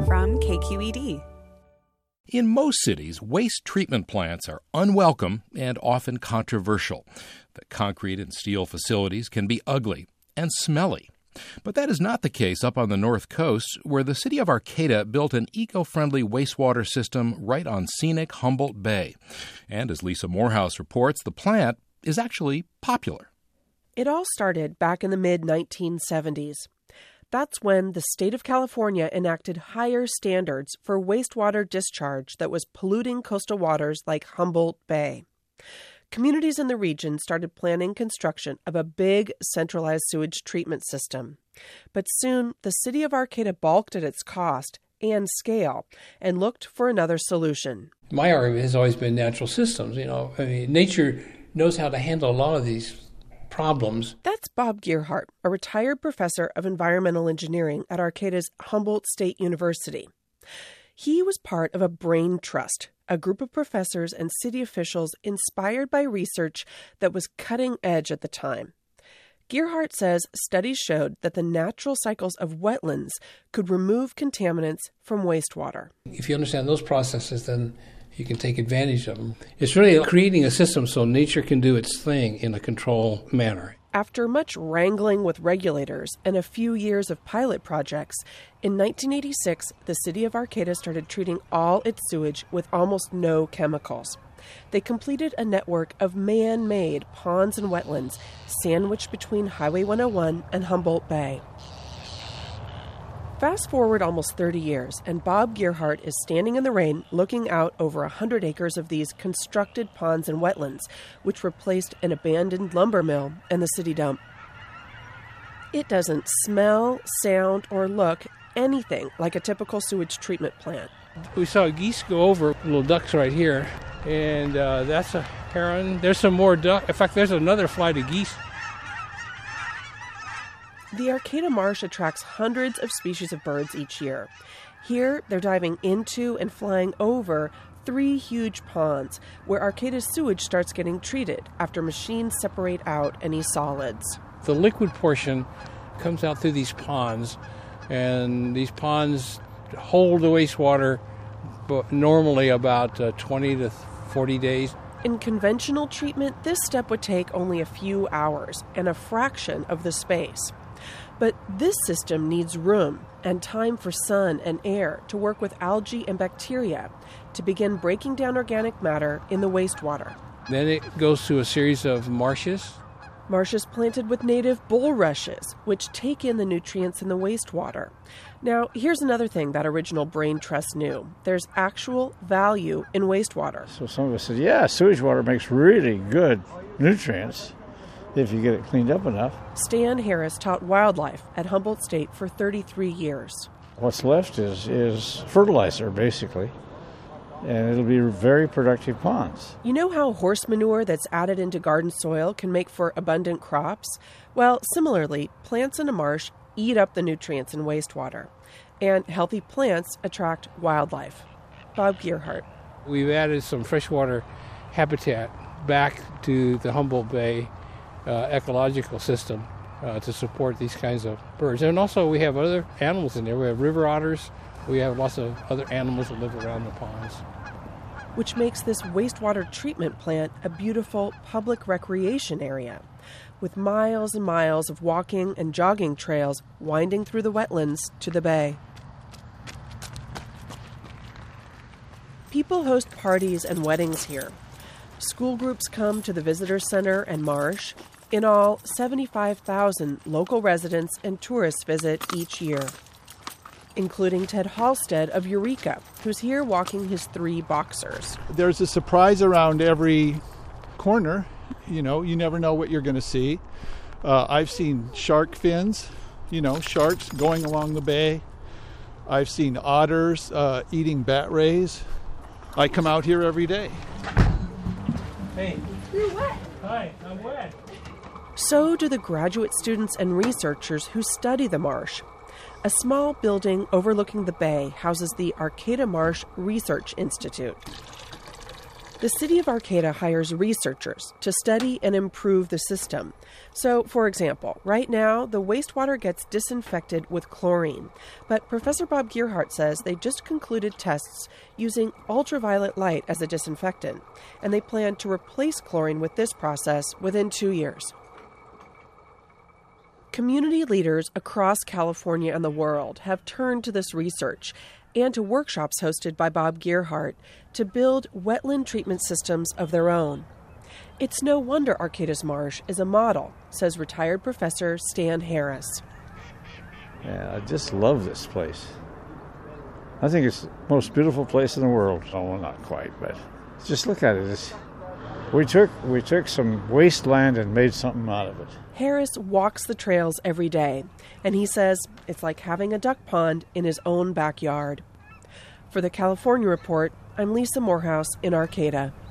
from KQED. In most cities, waste treatment plants are unwelcome and often controversial. The concrete and steel facilities can be ugly and smelly. But that is not the case up on the North Coast, where the city of Arcata built an eco-friendly wastewater system right on scenic Humboldt Bay. And as Lisa Morehouse reports, the plant is actually popular. It all started back in the mid-1970s. That's when the state of California enacted higher standards for wastewater discharge that was polluting coastal waters like Humboldt Bay. Communities in the region started planning construction of a big centralized sewage treatment system. But soon, the city of Arcata balked at its cost and scale and looked for another solution. My argument has always been natural systems. Nature knows how to handle a lot of these problems. That's Bob Gearhart, a retired professor of environmental engineering at Arcata's Humboldt State University. He was part of a brain trust, a group of professors and city officials inspired by research that was cutting edge at the time. Gearhart says studies showed that the natural cycles of wetlands could remove contaminants from wastewater. If you understand those processes, then you can take advantage of them. It's really creating a system so nature can do its thing in a controlled manner. After much wrangling with regulators and a few years of pilot projects, in 1986, the city of Arcata started treating all its sewage with almost no chemicals. They completed a network of man-made ponds and wetlands sandwiched between Highway 101 and Humboldt Bay. Fast forward almost 30 years, and Bob Gearhart is standing in the rain looking out over 100 acres of these constructed ponds and wetlands, which replaced an abandoned lumber mill and the city dump. It doesn't smell, sound, or look anything like a typical sewage treatment plant. We saw geese go over, little ducks right here, and that's a heron. There's some more duck. In fact, there's another flight of geese. The Arcata Marsh attracts hundreds of species of birds each year. Here, they're diving into and flying over 3 huge ponds where Arcata's sewage starts getting treated after machines separate out any solids. The liquid portion comes out through these ponds, and these ponds hold the wastewater normally about 20 to 40 days. In conventional treatment, this step would take only a few hours and a fraction of the space. But this system needs room and time for sun and air to work with algae and bacteria to begin breaking down organic matter in the wastewater. Then it goes through a series of marshes. Marshes planted with native bulrushes, which take in the nutrients in the wastewater. Now, here's another thing that original Brain Trust knew. There's actual value in wastewater. So some of us said, yeah, sewage water makes really good nutrients if you get it cleaned up enough. Stan Harris taught wildlife at Humboldt State for 33 years. What's left is fertilizer, basically, and it'll be very productive ponds. You know how horse manure that's added into garden soil can make for abundant crops? Well, similarly, plants in a marsh eat up the nutrients in wastewater, and healthy plants attract wildlife. Bob Gearhart. We've added some freshwater habitat back to the Humboldt Bay ecological system to support these kinds of birds. And also we have other animals in there. We have river otters. We have lots of other animals that live around the ponds. Which makes this wastewater treatment plant a beautiful public recreation area, with miles and miles of walking and jogging trails winding through the wetlands to the bay. People host parties and weddings here. School groups come to the visitor center and marsh. In all, 75,000 local residents and tourists visit each year, including Ted Halstead of Eureka, who's here walking his 3 boxers. There's a surprise around every corner. You never know what you're going to see. I've seen shark fins, sharks going along the bay. I've seen otters eating bat rays. I come out here every day. Hey. You're wet. Hi, I'm wet. So do the graduate students and researchers who study the marsh. A small building overlooking the bay houses the Arcata Marsh Research Institute. The city of Arcata hires researchers to study and improve the system. So, for example, right now, the wastewater gets disinfected with chlorine. But Professor Bob Gearhart says they just concluded tests using ultraviolet light as a disinfectant, and they plan to replace chlorine with this process within 2 years. Community leaders across California and the world have turned to this research and to workshops hosted by Bob Gearhart to build wetland treatment systems of their own. It's no wonder Arcata's marsh is a model, says retired Professor Stan Harris. Yeah, I just love this place. I think it's the most beautiful place in the world. Oh, well, not quite, but just look at it. We took some wasteland and made something out of it. Harris walks the trails every day, and he says it's like having a duck pond in his own backyard. For the California Report, I'm Lisa Morehouse in Arcata.